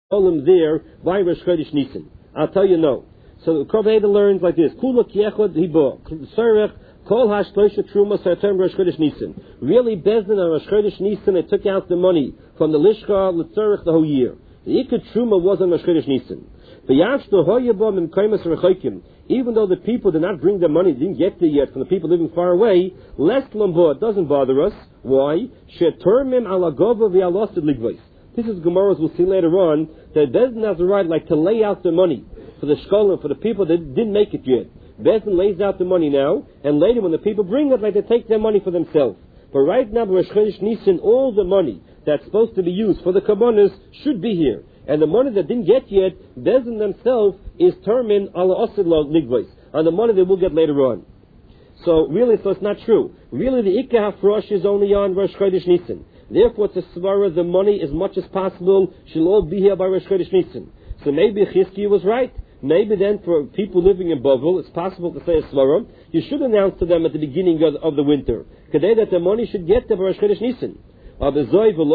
Olam there by Rosh Chodesh Nisan. I'll tell you no. So Kol Veda learns like this: Kula Kiechod Hibo Tzarech Kol Hashloisha Truma Sartem Rosh Chodesh Nisan. Really, Bezdin on Rosh Chodesh Nisan, they took out the money from the Lishka L'Tzarech the whole year. The Ikar Truma was on Rosh Chodesh Nisan. Even though the people did not bring their money, didn't get there yet from the people living far away, less Lambo, it doesn't bother us. Why? This is Gemara's, we'll see later on, that Bezdin has the right like to lay out the money for the shkolim, for the people that didn't make it yet. Bezdin lays out the money now, and later when the people bring it, like they take their money for themselves. But right now, Rosh Chodesh Nisan, all the money that's supposed to be used for the kabbanas should be here. And the money that didn't get yet, Bezdin themselves is termin ala osid ligvais, on the money they will get later on. So it's not true. Really, the Ikka HaFrosh is only on Rosh Chodesh Nisan. Therefore, it's a svara, the money, as much as possible, should all be here by Rosh Chodesh Nisan. So maybe Chizkiah was right. Maybe then, for people living in Bavel, it's possible to say a svara. You should announce to them at the beginning of the winter, today that the money should get there by Rosh Chodesh Nisan. Why do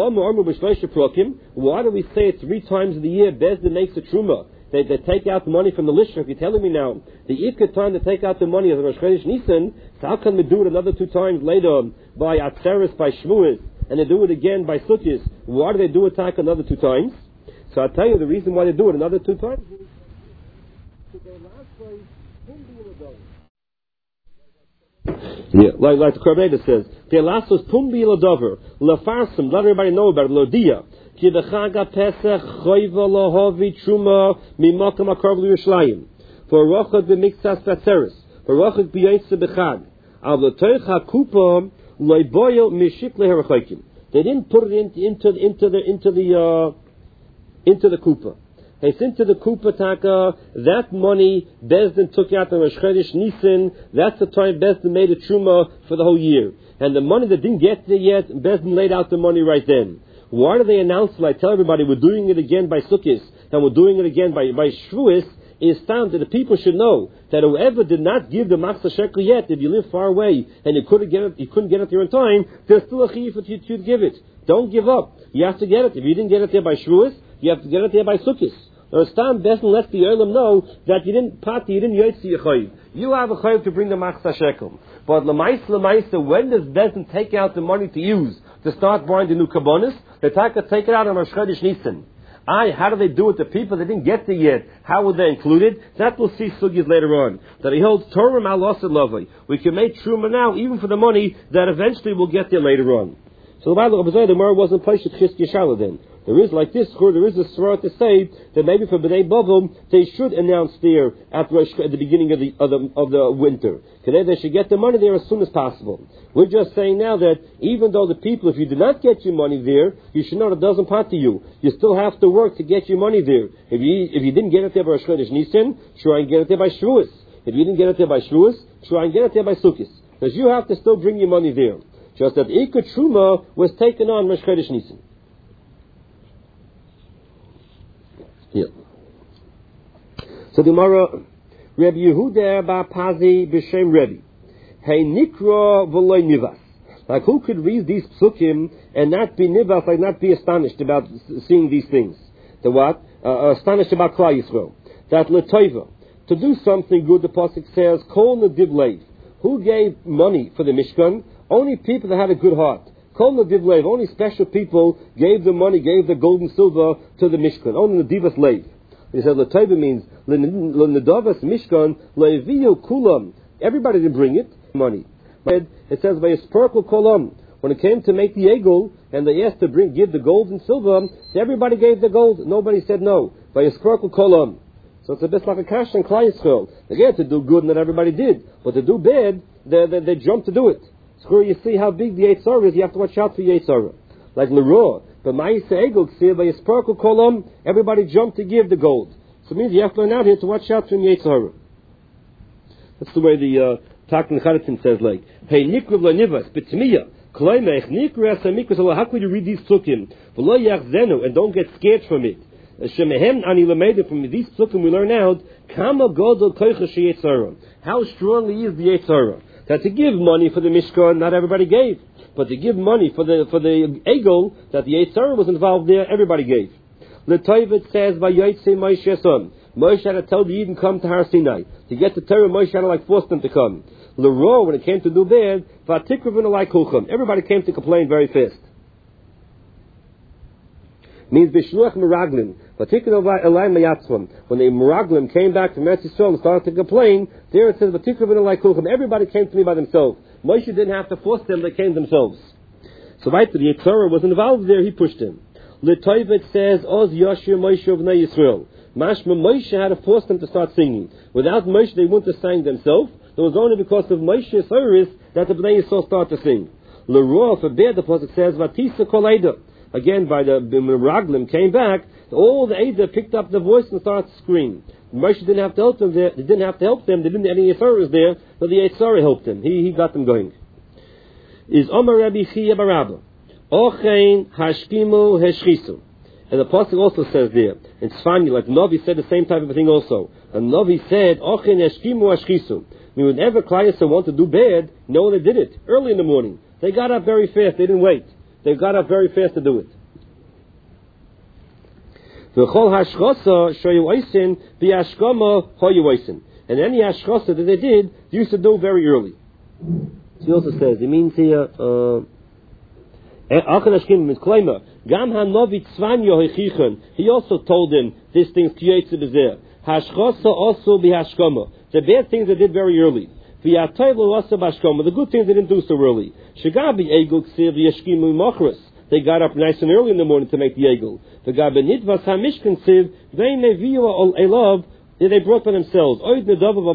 we say it 3 times a year? Bezdin makes a truma. They take out the money from the lishra. If you're telling me now, the ikka time to take out the money is Rosh Chodesh Nisan, so how can we do it another 2 times later by Atzeres, by Shvuos, and they do it again by Sukkot? Why do they do it another 2 times? So I'll tell you the reason why they do it another 2 times. Yeah, like the Korbeda says, the Elasos Pumbi Ladover, Lafarsim, let everybody know about it, Lodia, Ki Bechaga Pesach, Choiva Lahovi Truma, Mimakam Akarv Yerushalayim, for Rochot B'Miktsas Vatzeres, for Rochot B'Yetze B'Chag, Av L'Toich HaKupa, Loiboyo Mishik Leherachaykim. They didn't put it into the Kupa. It's into the Kupa Taka. That money Bezdin took out on Rosh Chodesh Nisan. That's the time Bezdin made a truma for the whole year. And the money that didn't get there yet, Bezdin laid out the money right then. Why do they announce it? I tell everybody we're doing it again by Sukkot and we're doing it again by Shvuos. Is found that the people should know that whoever did not give the Machzah Shekel yet, if you live far away and you couldn't get it there in time, there's still a chiyuv for you to give it. Don't give up. You have to get it. If you didn't get it there by Shvuos, you have to get it there by Sukkot. Stam Bezdin lets the Olam know that you didn't yotzi your chayiv. You have a chayiv to bring the Machzah Shekel. But l'maisa, when does Bezdin take out the money to use to start buying the new kabbonis? They take it out on Rosh Chodesh Nisan. How do they do it? The people that didn't get there yet, how would they include it? That we'll see sugyas later on. That he holds Torah Malosad Lovely. We can make truma now, even for the money that eventually will get there later on. So the Gemara wasn't placed at Chizkiah Shala then. There is like this, there is a svara to say that maybe for Bnei Bavel they should announce there at the beginning of the winter. Today they should get the money there as soon as possible. We're just saying now that even though the people, if you did not get your money there, you should know it doesn't part to you. You still have to work to get your money there. If you didn't get it there by Rosh Chodesh Nisan, try and get it there by Shavuos. If you didn't get it there by Shavuos, try and get it there by Sukkot. Because you have to still bring your money there. Just that Ikar Truma was taken on Rosh Chodesh Nisan. Yeah. So the Gemara, Rabbi Yehuda Bar Pazi b'Shem Rebbe, Hey Nikra v'loy Nivas. Like who could read these psukim and not be nivas, like not be astonished about seeing these things? The what? Astonished about Klal Yisrael. That l'toiva, to do something good. The pasuk says, Kol nediv leiv. Who gave money for the Mishkan? Only people that had a good heart. Kol nediv leiv. Only special people gave the money, gave the gold and silver to the Mishkan. Only nedivas leiv. He said l'toiva means l'nedavas Mishkan leiviyu kulam. Everybody didn't bring it. Money. It says by a sparkle kolam. When it came to make the egel and they asked to give the gold and silver, everybody gave the gold. Nobody said no. By a sparkle kolam. So it's a bit like a kash and Klal Yisrael. They get to do good, and not everybody did. But to do bad, they jump to do it. So you see how big the Yetzer Hara is. You have to watch out for Yetzer Hara. Like Leroy, but Ma'isa Egel by a sparkle kolam, everybody jumped to give the gold. So it means you have to learn out here to watch out for Yetzer Hara. That's the way the Takan Charatin says, like, Hey Nikra v'Nivas b'Tmiya Kloimech Nikra Samikras Allah. How could you read these psukim? V'lo yachzenu, and don't get scared from it. Shemehem ani lemeda, from these psukim we learn out Kama Godol Koicha Yetzer Hara. How strongly is the Yetzer Hara? That to give money for the Mishkan, not everybody gave, but to give money for the Egel, that the Yetzer Hara was involved there, everybody gave. L'toiv says, Vayotze Moshe son. Moshe had to tell the Yidden come to Har Sinai. To get the Torah, Moshe had to force them to come. L'ro, when it came to do bad, V'atikruvin alai kulchem. Everybody came to complain very fast. Means Bishluach Meraglim. When the Meraglim came back from Eretz Yisrael and started to complain, there it says, everybody came to me by themselves. Moshe didn't have to force them, they came themselves. So right, the Yetzirah was involved there, he pushed him. L'toivet says, Oz Yashir Moshe of Bnei Yisrael. Mashma Moshe had to force them to start singing. Without Moshe, they wouldn't have sang themselves. It was only because of Moshe's service that the Bnei Yisrael started to sing. L'roa, for bed, the Pasuk says, Vatisa Kol Eida. Again, by the Meraglim came back, all the Eidah picked up the voice and started to scream. Moshe didn't have to help them there. They didn't have to help them. They didn't. Any Yetzirah was there, but the Yetzirah helped them. He got them going. Is Omer Rabbi Chia Barabba, Ochein Hashkimu Heshchisu, and the pasuk also says there in Tzfanya, like Novi said the same type of thing also. And Novi said Ochein Hashkimu Heshchisu. Whenever Klal Yisrael wanted to do bad, no one did it early in the morning. They got up very fast. They didn't wait. They got up very fast to do it. And any hashchosa that they did, they used to do very early. He also says, it means here, he also told them these things, hashchosa also be hashkoma. The bad things they did very early. The good things they didn't do so early. They got up nice and early in the morning to make the egel. They brought by themselves. It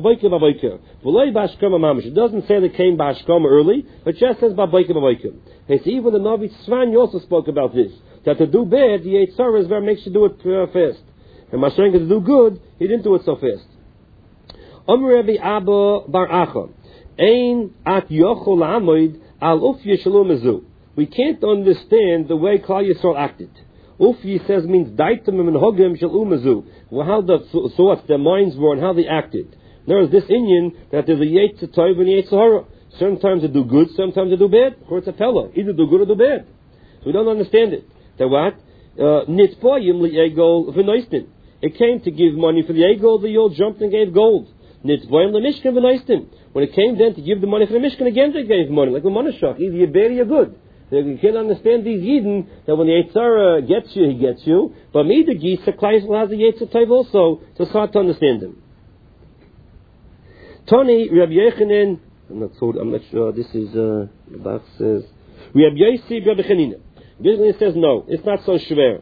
doesn't say they came bashkama early, but just says babayka babayka. Even the Navi Tzfanya also spoke about this. That to do bad, the Yetzirah is makes you do it fast. And Mashiach to do good, he didn't do it so fast. Rabbi Abba Bar Acha, Ein at yochol amoid al ufye shalom ezu. We can't understand the way Klal Yisrael acted. Ufye says means daitem and hogem shalom ezu. Well, how the thoughts, their minds were, and how they acted. There is this Inyan that there's a Yetzer Tov and Yetzer Hara. Sometimes they do good, sometimes they do bad. Or it's a pella, either do good or do bad. So we don't understand it. That what? Nitpoyim li egol v'noistin. It came to give money for the egol. The yol jumped and gave gold. When it came then to give the money for the Mishkan, again they gave money, like the Monashach, either you're bad or you're good. You can't understand these Yidden, that when the Yetzirah gets you, he gets you, but Mida Gisa, Klal Yisrael has the Yetzer Tov also, so it's hard to understand them. Tony, Rabbi Yechanan, I'm not sure, this is, the Bach says, Rabbi Yossi, Rabbi Chanina. Basically it says no, it's not so schwer.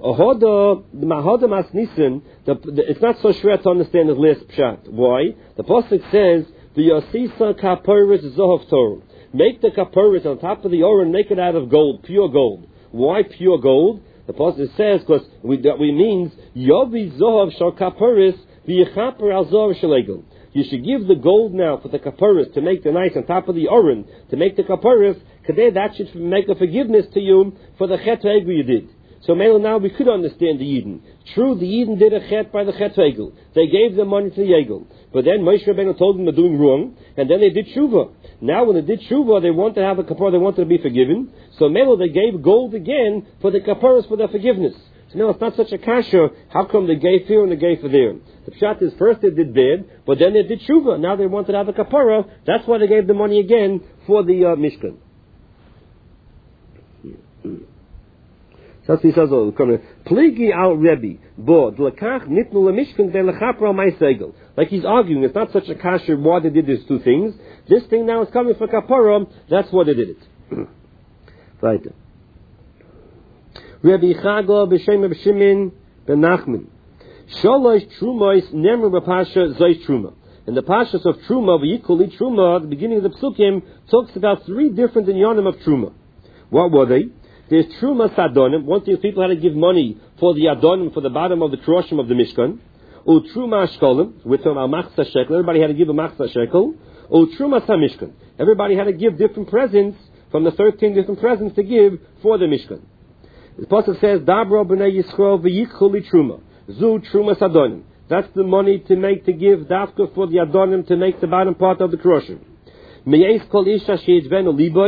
It's not so schwer to understand the last pshat. Why? The pasuk says, "The Yosisa kaporis zohov Torah." Make the kaporis on top of the oren, make it out of gold, pure gold. Why pure gold? The pasuk says because that means Yovi zohov shal kaporis v'yichaper al zohov shalegel. You should give the gold now for the kaporis to make the nice on top of the oren to make the kaporis. Today that should make a forgiveness to you for the chet ha'egel you did. So now we could understand the Yidden. True, the Yidden did a chet by the chet ha'egel. They gave the money to the egel. But then Moshe Rabbeinu told them they're doing wrong, and then they did tshuva. Now when they did tshuva, they wanted to have a kapara, they wanted to be forgiven. So Melo, they gave gold again for the kaparas for their forgiveness. So now it's not such a kasha. How come they gave here and they gave for there? The pshat is first they did bad, but then they did tshuva. Now they wanted to have a kapara. That's why they gave the money again for the Mishkan. That's what he says. Pligi al Rebbe, bod lekach nitnu lemishkan de lechapra ma'isegel. Like he's arguing, it's not such a kasher why they did these two things. This thing now is coming for kapara. That's why they did it. Right. Rabbi Chaga b'shem Rabbi Shimon ben Nachman. Sholosh trumois nemer b'pasha zois truma. And the pashas of truma, v'yikuli truma, at the beginning of the psukim, talks about 3 different inyanim of truma. What were they? There's Truma Sadonim. One thing people had to give money for the Adonim, for the bottom of the Kroshim of the Mishkan. U Truma Ashkolim, with them Al Machsa Shekel. Everybody had to give a Machsa Shekel. U Truma Samishkan. Everybody had to give different presents from the 13 different presents to give for the Mishkan. The Pasuk says, Dabro B'nai Yisrael v'yikhuli Truma. Zu Truma Sadonim. That's the money to give Dafka for the Adonim to make the bottom part of the Kroshim. Me'ez Kol Isha She'etzvenu Liboy.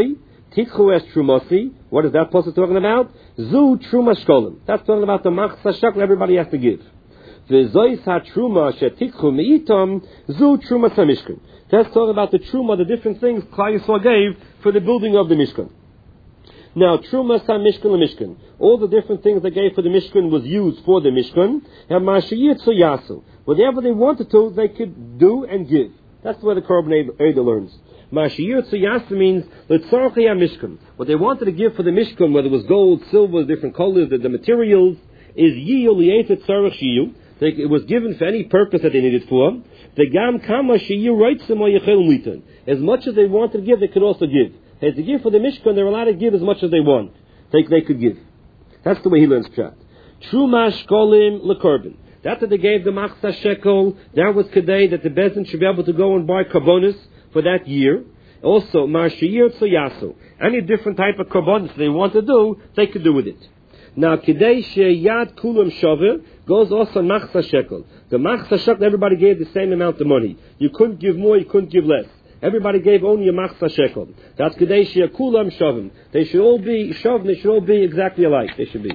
Tikhu es Trumasi. What is that pasuk talking about? Zu Truma Shkolim. That's talking about the Machzah Shekel everybody has to give. V'zois ha-truma shetikhu meitam zu Truma Samishkan. That's talking about the Truma, the different things Klal Yisrael gave for the building of the Mishkan. Now, Truma Sam Mishkan LeMishkan. All the different things they gave for the Mishkan was used for the Mishkan. And Mashiyitzu Yasu. Whatever they wanted to, they could do and give. That's where the Korban Eidah learns. Mashiyitzu Yasu means L'tzarchei HaMishkan. What they wanted to give for the Mishkan, whether it was gold, silver, different colors, the materials, is Yiyu Li'etet Tzarech Shiyu. It was given for any purpose that they needed for. The Gam Kama Shiyu Reitzim Oyechel Mitan. As much as they wanted to give, they could also give. As to give for the Mishkan, they're allowed to give as much as they want. They could give. That's the way he learns Pshat. Truma Shkolim LeKorban. That's what they gave the Machzah Shekel. That was Kedei, that the Bezdin should be able to go and buy Karbonis for that year. Also, Marshiyir Tzoyasu. Any different type of Karbonis they want to do, they could do with it. Now, Kedei Sheyad Kulam Shavir goes also Machzah Shekel. The Machzah Shekel, everybody gave the same amount of money. You couldn't give more, you couldn't give less. Everybody gave only a Machzah Shekel. That's Kedei Sheyakulam Shavim. They should all be Shavim, they should all be exactly alike. They should be.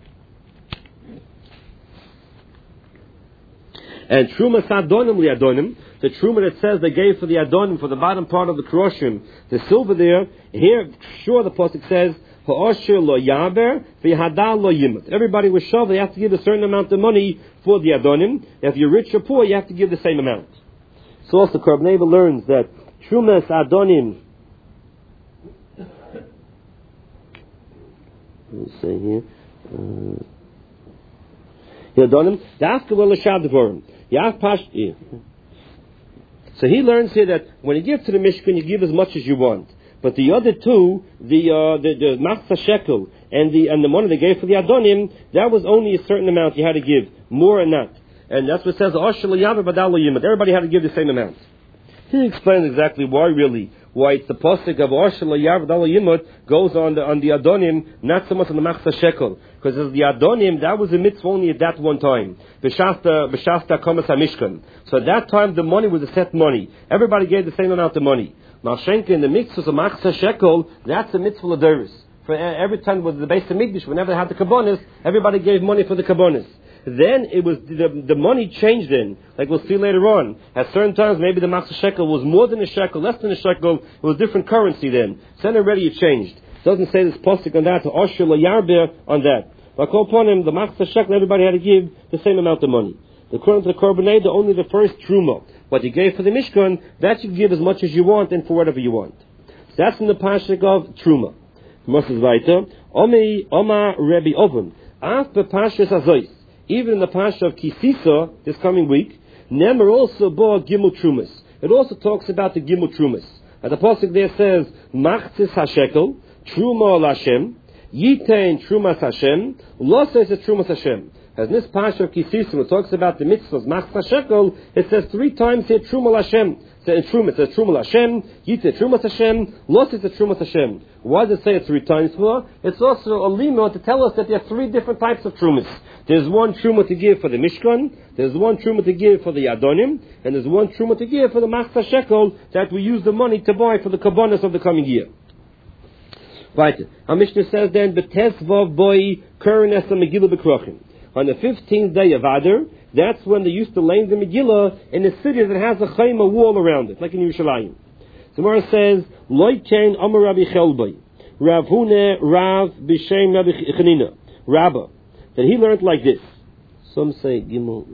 And Truma Sadonim Liadonim, the Truma that says they gave for the Adonim, for the bottom part of the Kroshim, the silver there, here, sure, the Pasuk says, Ha'osher lo yaber, v'yahadal lo yimut. Everybody was Shav, they have to give a certain amount of money for the Adonim. If you're rich or poor, you have to give the same amount. So also, Korban Eidah learns that Trumas Adonim. Let me say here. Adonim. So he learns here that when you give to the Mishkan, you give as much as you want. But the other two, the Machzah Shekel and the money they gave for the Adonim, that was only a certain amount you had to give, more or not. And that's what it says. Everybody had to give the same amount. He explains exactly why it's the pasuk of Oshel Yav Dal Yimut goes on the Adonim, not so much on the Machzah Shekel, because the Adonim that was a mitzvah only at that one time. B'shafta Komas HaMishkan. So at that time the money was a set money. Everybody gave the same amount of money. Malshenka in the mitzvahs of Machzah Shekel, that's a mitzvah l'deris. For every time was the base of Mikdash, whenever they had the Kabbonis, everybody gave money for the Kabbonis. Then it was the money changed in, like we'll see later on. At certain times, maybe the Machzah Shekel was more than a shekel, less than a shekel. It was different currency then. So then already it changed. It doesn't say this postic on that, to Osher Yarbeh on that. But upon him, the Machzah Shekel, everybody had to give the same amount of money. According to the Korban Eidah, only the first Truma, what you gave for the Mishkan, that you give as much as you want and for whatever you want. So that's in the Pashik of Truma. Moses weiter. Oma Rebbe Oven. After Pashas Azois. Even in the Pasha of Kisisa, this coming week, Nemer also bore Gimel Trumas. It also talks about the Gimel Trumas. And the Pasuk there says, Machzis HaShekel, Truma al Hashem, Yitein Trumas Hashem, Lo says it's Trumas Hashem. As in this Pasha of Kisisa, it talks about the mitzvahs, Machzis HaShekel, it says 3 times here, Truma al Hashem. It says Truma Hashem, Yitzeh Trumas Hashem, Los is Trumas Hashem. Why does it say it 3 times for? It's also a limo to tell us that there are 3 different types of Trumas. There's one Truma to give for the Mishkan, there's one Truma to give for the Adonim, and there's one Truma to give for the Machzah Shekel that we use the money to buy for the Kabbonis of the coming year. Right. Our Mishnah says then, B'tezvav boi Kurnes Megillah B'Krochim. On the 15th day of Adar, that's when they used to lay the Megillah in a city that has a chayma wall around it, like in Yerushalayim. The Gemara says, Loi Kain Amar Rabbi Chelbai, Rav Hune Rav B'Shem Rabbi Chanina, Rabbah, that he learned like this. Some say, Gimel,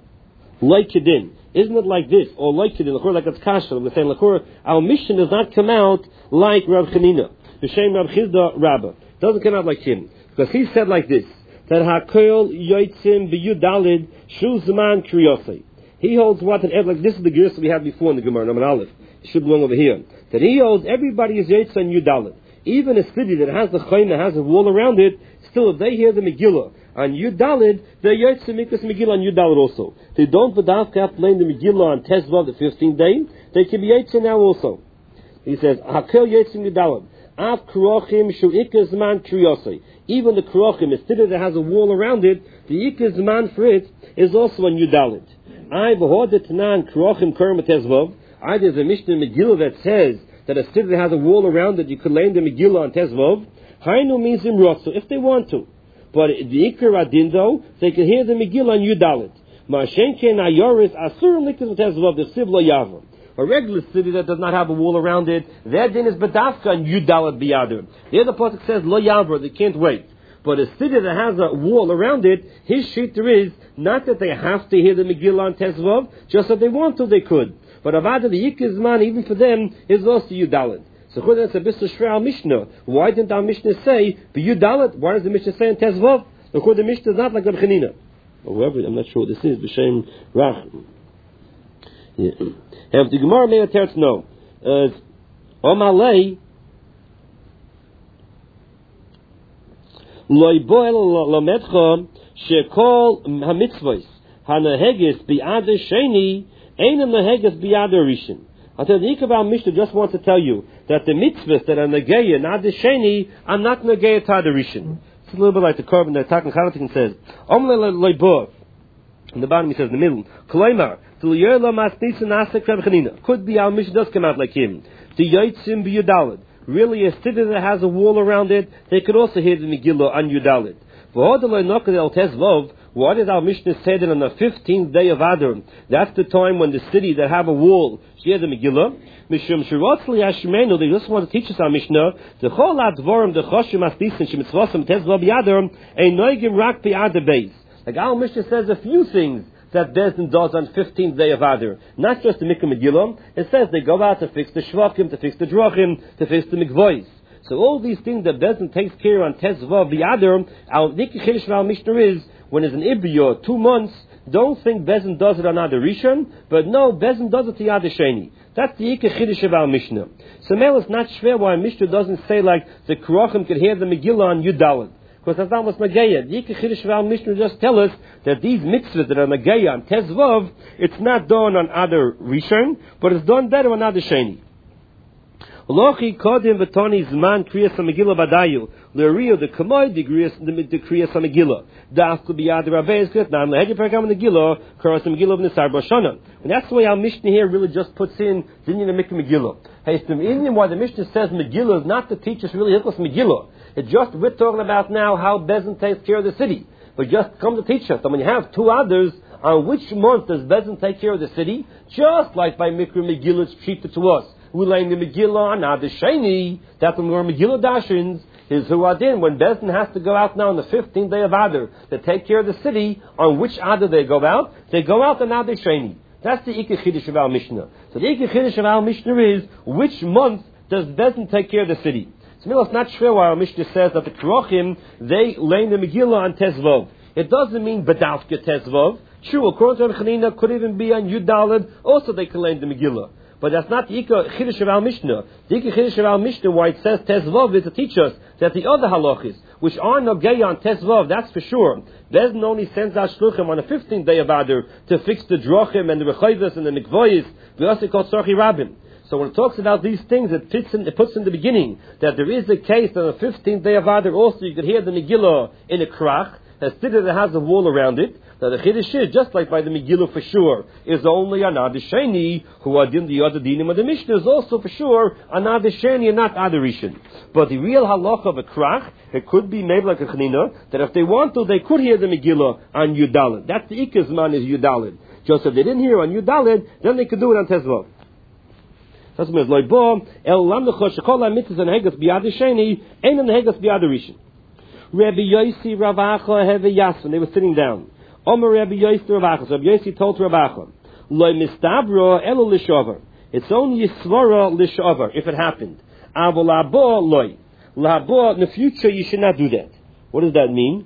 like Kedin. Isn't it like this? Or like Kedin, like it's Kasha. We're saying, our mission does not come out like Rav Chanina, B'Shem Rav Chizda Rabbah. It doesn't come out like him. Because he said like this, that HaKol Yoitzim B'Yudalid Shu Zman Kriyosei. He holds what, like this is the gears we had before in the Gemara, Naman Aleph. It should belong over here. That he holds everybody is Yoitzim and Yudalid. Even a city that has the Chayim, that has a wall around it, still if they hear the Megillah on Yudalid, they're Yoitzim Mikras Megillah on Yudalid also. They don't V'davka have to learn the Megillah on Tezvav, the 15th day. They can be Yoitzim now also. He says, HaKol Yoitzim Yudalid. Av Krochim Shu Ikaz Man Kriyosei. Even the Krochim, a city that has a wall around it, the Ikaz Man for it is also on Yudalid. I there's a Mishnah in Megillah that says that a city that has a wall around it, you could lay the Megillah on Tezvov. Hainu means imrotzu, if they want to. But the Ikar Adin, though, they can hear the Megillah on Yudalit. Ma'ashenken ayoris asurim likas Tezvov, the Sivlo Yavam. A regular city that does not have a wall around it, their din is Badafka on Yudalit Biyadur. The other pasuk says Lo Yavra, they can't wait. But a city that has a wall around it, his shita is not that they have to hear the Megillah on Tezvov, just that they want to, they could. But Avada, the Yikizman, even for them, is also Yudalit. So that's a bit Shreal Mishnah. Why didn't our Mishnah say Yudalit? Why does the Mishnah say in Tezvov? The Mishnah is not like Reb Chanina. Or whoever, I'm not sure what this is, B'Shem Rach. Have the Gemara made a teretz? No. Omalei Loi Boel Lametcha Shekol Hamitzvos Hanaheges Bi'ad Sheni Einam Naheges Bi'ad Rishon. I tell the Ikabal Mishnah just wants to tell you that the mitzvahs that are Nageya Nad Sheni are not Nageya Tad Rishon. It's a little bit like the carbon that Takan Chalatin says. Omle Loi Boel. In the bottom he says in the middle. Kloimar. Could be our Mishnah does come out like him. The Yotzim B'Yudalid. Really, a city that has a wall around it, they could also hear the Megillah on Yudalid. Why did our Mishnah say that on the 15th day of Adar? That's the time when the city that have a wall hear the Megillah. Mishum Shiratzli Hashmenu, they just want to teach us our Mishnah. The Chol Advorim, the Choshim Asdisin, Shemitzvosam Tezvav Yadar, a Noigim Rak B'Yad Beis. Like our Mishnah says a few things that Bezdin does on 15th day of Adar. Not just the Mikra Megillah. It says they go out to fix the Shvakim, to fix the Drachim, to fix the Mikvois. So all these things that Bezdin takes care on Tezvav B'Adar, our Nikki Chiddush of our Mishnah is, when it's an Ibiyah, 2 months, don't think Bezdin does it on Adar Rishon, but no, Bezdin does it to Adar Sheni. That's the Ikar Chiddush of our Mishnah. So now it's not schwer why Mishnah doesn't say like the Krachim could hear the Megillah on Yudalad. Because that's not what's Nageya. The Ikar Chiddush of our Mishnah just tell us that these mitzvahs that are Nageya on Tezvav, it's not done on Adar Rishon, but it's done better on Adar Sheni. Lochi kodim v'toni zman kriyas hamegillah badayu l'ariyo the kamoy the kriyas hamegillah das to be Adar Rabbeis kret nan lehegi perkam Megillah kriyas hamegillah v'nisar b'shana. And that's the way our Mishnah here really just puts in Dinyan and Mikra Megillah. Hey, the Indian why the Mishnah says Megillah is not to teach us really Hilchos Megillah. It's just we're talking about now how Bezdin takes care of the city. But just come to teach us that when you have 2 others, on which month does Bezdin take care of the city? Just like by Mikra Megillah it's treated to us. We lay the Megillah on Adar Sheni. That's when we're Megillah Dashins. Is who Adin when Bezdin has to go out now on the 15th day of Adar to take care of the city. On which Adar they go out? They go out on Adar Sheni. That's the Ikar Chiddush of our Mishnah. So the Ikar Chiddush of our Mishnah is which month does Bezdin take care of the city? So it's not sure why our Mishnah says that the Krochim they lay the Megillah on Tezvov. It doesn't mean Badavka Tezvov. True, according to Reb Chanina, could even be on Yudalad. Also, they can lay the Megillah. But that's not the Ikar Chiddush of our Mishnah. The Ikar Chiddush of our Mishnah, why it says Tezvov, is to teach us that the other halachis, which are Nogei on Tezvov, that's for sure. Bezdin only sends out shluchim on the 15th day of Adar to fix the Drochim and the Rechayvus and the Mikvoyis, the also called Sorchi Rabim. So when it talks about these things, it puts in the beginning that there is a case on the 15th day of Adar also you could hear the Megillah in a krach, a city that has a wall around it. Now the Chiddush is, just like by the Megillah for sure, is only on Adar Sheni, who are in the other dinim of the Mishnah is also for sure on Adar Sheni and not Adar Rishon. But the real halacha of a krach, it could be maybe like a Chanina, that if they want to, they could hear the Megillah on Yudalid. That's the Ikazman is Yudalid. Just if they didn't hear on Yudalid, then they could do it on Tezvav. That's what it means. El lamnecha shekol hamitzvos and hegas b'yad sheni ein hegas b'yad rishon. Rabbi Yosi Rav Acha Heve Yason. They were sitting down. Omer Rabbi Yosi Rav Acha. So Rabbi Yosi told Rav Acha, Lo mistabro elo lishover. It's only yisvara lishover if it happened. Avo labo loy. Labo in the future you should not do that. What does that mean?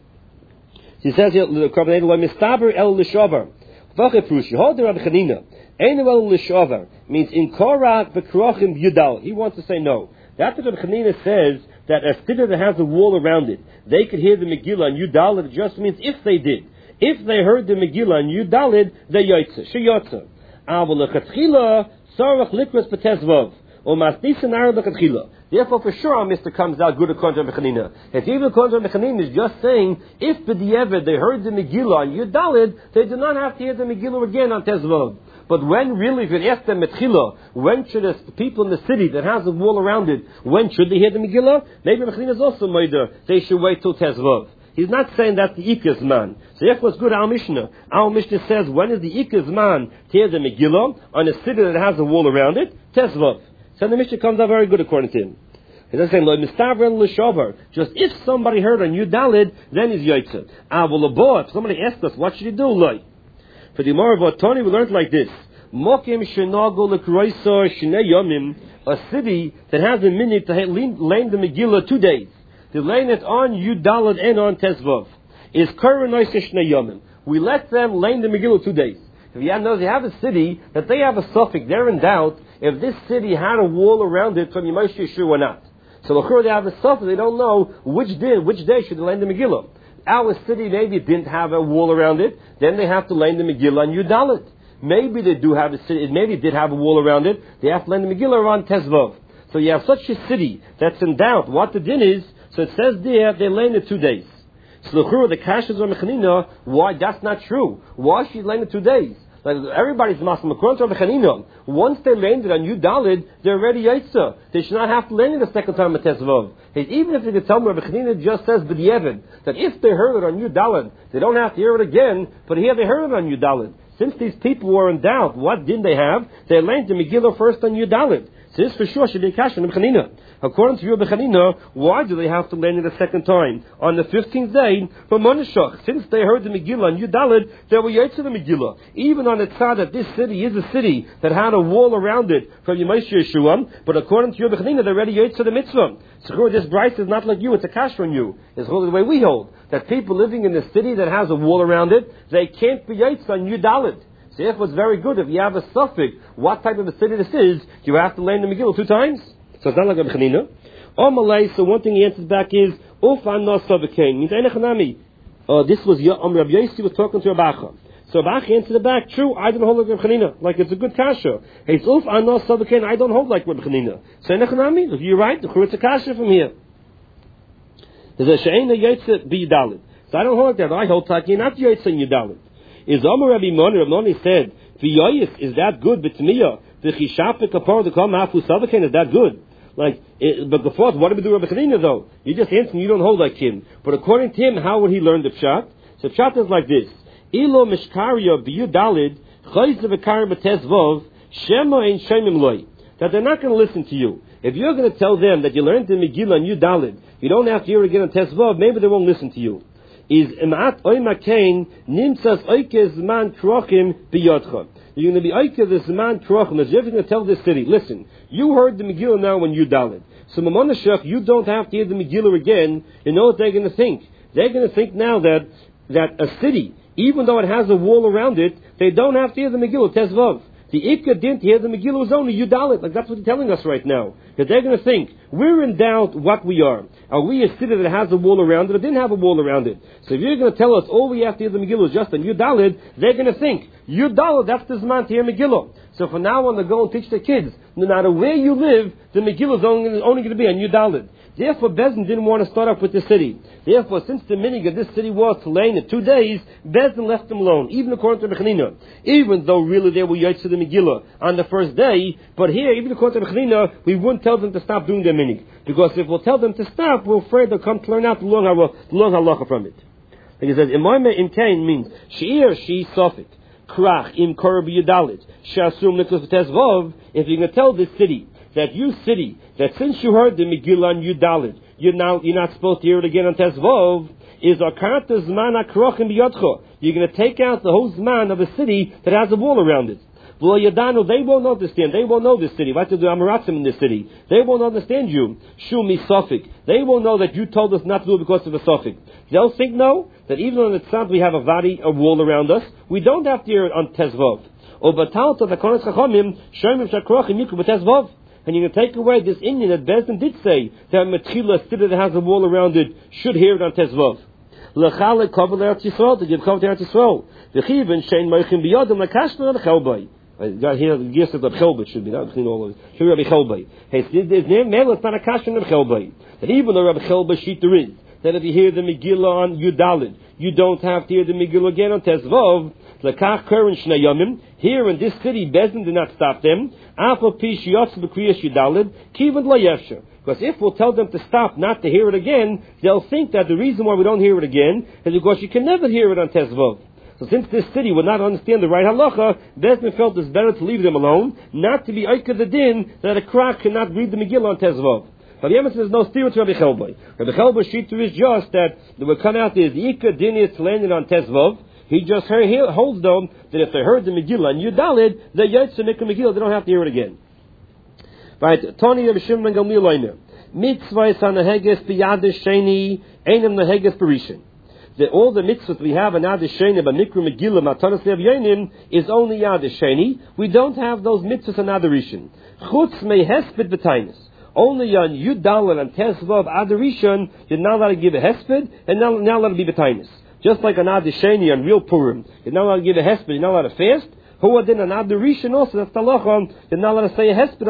He says here, Lo mistabro elo lishover. Vache prushi. Hold the Rabbi Chanina. Einel lishover means in korak v'krochim yudal. He wants to say no. That's what Rabbi Chanina says, that a city that has a wall around it, they could hear the Megillah on Yudalid. It just means if they did. If they heard the Megillah on Yudalid, they yotze. She yotze. Avol lechatchila sarach likras b'tezvav. Or masnisan arab lechatchila. Therefore, for sure, our Mister comes out good according to Rabbi Chanina. It's even according to Rabbi Chanina is just saying, if b'di'evet they heard the Megillah on Yudalid, they do not have to hear the Megillah again on Tezvav. But when really, if you ask them Metchila, when should the people in the city that has a wall around it, when should they hear the Megillah? Maybe Mechlina is also Moida. They should wait till Tezvav. He's not saying that's the Ikaz man. So therefore it's good, our Mishnah. Our Mishnah says, when is the Ikaz man to hear the Megillah on a city that has a wall around it? Tezvav. So the Mishnah comes out very good according to him. He's not saying, just if somebody heard on Yudalid, then he's Yaitza. If somebody asked us, what should he do? For the Gemara of Tony, we learned like this. A city that has a minute to lane the Megillah 2 days. They lane it on Yudalid and on Tezvav. Is we let them lane the Megillah 2 days. If you have a city that they have a suffix, they're in doubt if this city had a wall around it from Yemaish Yeshua or not. So they have a suffix, they don't know which day should they lane the Megillah. Our city maybe didn't have a wall around it, then they have to lane the Megillah on Yudalit. Maybe they do have a city, maybe it did have a wall around it, they have to lane the Megillah on Tezvav. So you have such a city that's in doubt what the din is, so it says there they lane it 2 days. So the Kashas or Mechanina, why that's not true? Why should you lane it 2 days? Like everybody's Muslim. According to Rabbi Chanina, once they landed on Yudalid, they're already Yaitza. They should not have to land it a second time at Tezvav. Even if they could tell me, Rabbi Chanina just says B'di'evid, that if they heard it on Yudalid, they don't have to hear it again, but here they heard it on Yudalid. Since these people were in doubt, what did they have? They landed the Megillah first on Yudalid. So this for sure should be a kasha on Rabbi Chanina. According to Rabbi Chanina, why do they have to land it a second time? On the 15th day, from Monashach, since they heard the Megillah on Yudalid, they were Yaitza the Megillah. Even on the tzad that this city is a city that had a wall around it from Yemaish Yeshua, but according to Rabbi Chanina, they're already Yaitza the Mitzvah. So this Bryce is not like you, it's a kasha on you. It's the way we hold. That people living in the city that has a wall around it, they can't be Yaitza on Yudalid. So therefore it's very good if you have a suffix, what type of a city this is, you have to land the Megillah 2 times. So it's not like Rabbi Chanina. So one thing he answers back is, means this was Rabbi Yossi was talking to Rabacha. So Rabacha answered back, true, I don't hold like Rabbi Chanina. Like it's a good kasha. It's I don't hold like Rabbi Chanina. So you're right, it's a kasha from here. There's a she'ena Yotze b'Yudalid. So I don't hold like that. I hold like you're not Yotze in Yudalid. Is Amar Rabbi Moni said, V'yoyis, is that good? B'tmiya, v'chishapik kapor the kol ma'afu savaken, is that good? But before, what do we do Rabbi Chanina though? You just answer, you don't hold like him. But according to him, how would he learn the pshat? So pshat is like this. Ilo mishkaria b'Yudalid, chayz v'kar b'tezvov, shema ein shemim loy. That they're not going to listen to you. If you're going to tell them that you learned the Megillah on Yudalid, you don't have to hear it again on Tezvav, maybe they won't listen to you. Is imat oimakain nimtzas oikez man krochim biyodcha. You're going to be oikez this man krochim. As you're going to tell this city, listen, you heard the Megillah now when you Dalit. So Mamonashach, you don't have to hear the Megillah again. You know what they're going to think? They're going to think now that a city, even though it has a wall around it, they don't have to hear the Megillah Tezvav. The Ikka didn't hear the Megillah was only Yudalit. Like that's what they're telling us right now. That they're going to think, we're in doubt what we are. Are we a city that has a wall around it or didn't have a wall around it? So if you're going to tell us all we have to hear the Megillah is just on Yudalit, they're going to think, Yudalit, that's the Zman to hear Megillah. So from now on, they go and teach their kids, no matter where you live, the Megillah is only going to be on Yudalit. Therefore, Bezdin didn't want to start off with the city. Therefore, since the minig of this city was to lay in 2 days, Bezdin left them alone, even according to Mechanina. Even though really they were Yaitz to the Megillah on the first day, but here, even according to Mechanina, we wouldn't tell them to stop doing their minig. Because if we'll tell them to stop, we're afraid they'll come to learn out the long halacha from it. Like it says, Imayme im kain means, She'ir, she sofik, Krach, im korab yudalit, Shasum nikos v'tezvov, if you're going to tell this city, that since you heard the Megillah on Yudalit, you're not supposed to hear it again on Tezvov, is Akarta Zman HaKrochim B'Yodcha. You're going to take out the whole Zman of a city that has a wall around it. Well, Yadanu, they won't understand. They won't know this city. What to do Amaratzim in this city? They won't understand you. Shumi Sofik. They won't know that you told us not to do it because of a Sofik. They'll think, no, that even on the tzad we have a wall around us, we don't have to hear it on Tezvov. Or Batalta, the Konas Chachomim, Shomim Shakrochim Yiku B'Tezvov. And you're going to take away this Indian that Bezdin did say that Metchila, city that has a wall around it, should hear it on Tezvav. L'chale kovel Eretz Yisrael, to give kovel to Eretz Yisrael. V'chiven shein moichim biyodim l'kashna l'chelbay. Here, the gear says that Chelbay should be, not between all of it. Should be Rabbi Chelbay. His name, it's not a kashna of Chelbay. That even though Rabbi Chelbay sheet there is, that if you hear the Megillah on Yudalid, you don't have to hear the Megillah again on Tezvav. L'kach keren shnei yomim, Here in this city, Bezdin did not stop them. Because if we'll tell them to stop, not to hear it again, they'll think that the reason why we don't hear it again is because you can never hear it on Tezvov. So since this city would not understand the right halacha, Bezdin felt it's better to leave them alone, not to be Eikad the din that a Krak cannot read the Megillah on Tezvov. But the Emes says no steer to Rabbi Chelboi. Rabbi Chelboi Shita is just that they would come out there, the Eikad din is landed on Tezvov. He just holds them that if they heard the Megillah and Yudalid, the Yotze Mikra Megillah, they don't have to hear it again. Right, Tony Rabbi Shimon ben Gamliel Omer, mitzvahs haneheges b'yad sheni, einem neheges b'rishon. All the mitzvahs we have in Yad Sheni, but Mikra Megillah, Matanas Lev Yonim, is only Yad Sheni. We don't have those mitzvahs in Yad Rishon. Chutz mehesped b'tainis. Only on Yudalid and Tezvav Ad Rishon, you're not allowed to give a hesped, and not allowed to be b'tainis. Just like an Yad Sheni on real Purim, you're not allowed to give a hesped, you're not allowed to fast. Who then an Ad Rishon also, that's the halacha. You're not allowed to say a hesped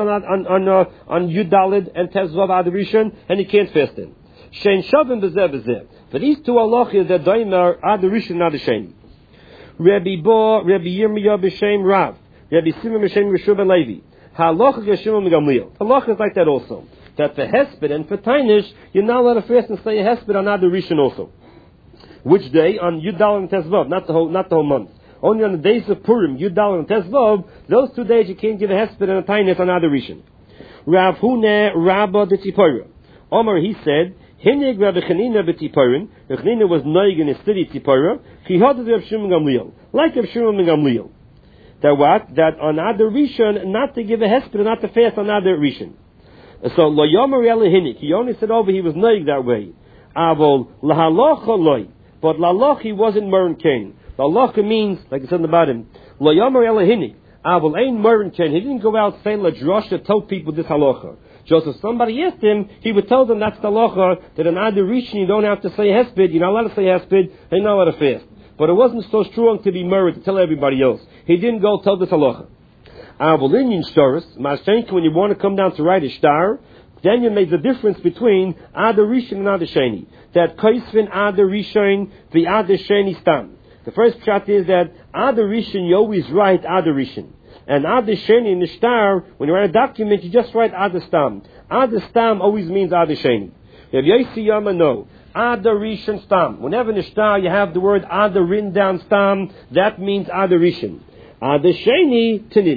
on Yudalid and Tezvav Ad Rishon, and you can't fast in. Shein shavim b'zeh b'zeh. For these two halachas that doimer Ad Rishon and Ad Sheni. Rabbi Bo, Rabbi Yirmiyah b'shem Rav, Rabbi Simon b'shem Yeshua ben Levi. Halacha Yeshua ben Gamliel. Halacha is like that also. That for hesped and for tainish, you're not allowed to fast and say a hesped on Ad Rishon also. Which day? On Yudalid and Tezvav, not the whole month. Only on the days of Purim, Yudalid and Tezvav, those 2 days you can't give a hesped and a tainus on Ad Rishon. Rav Hune Rabba d'Tipora. Omar, he said, Hinig Rabbi Chanina b'Tiporin. Rabbi Chanina was noig in his city Tipora. He had the Rabbi Shimon Gamliel, like Rabbi Shimon Gamliel. That what? That on Ad Rishon, not to give a hesped, not to fast on Ad Rishon. So lo yomer ele hinig. He only said over he was noig that way. Avol lahalocha loy. But laloch he wasn't Meren Kain. Laloch means, like it said in the bottom, lo yomer ele hinig. Avol ein Meren Kain. He didn't go out saying la drosh to tell people this halacha. Just if somebody asked him, he would tell them that's the halacha, that in Ad Rishon you don't have to say hesped, you're not allowed to say hesped, and you're not allowed to fast. But it wasn't so strong to be Meren to tell everybody else. He didn't go tell this halacha. Avolinian stories, Mashenka, when you want to come down to write a star, then you make the difference between Ad Rishon and Ad Sheni. That Kaisvin Ad Rishon, the Ad Sheni stam. The first pshat is that Ad Rishon you always write Ad Rishon. And Ad Sheni in the star, when you write a document, you just write Ad Stam. Ad Stam always means Ad Sheni. If Yossi Yama no, Ad Rishon Stam. Whenever in the star you have the word Ad written down Stam, that means Ad Rishon. Ad Sheni Tinin.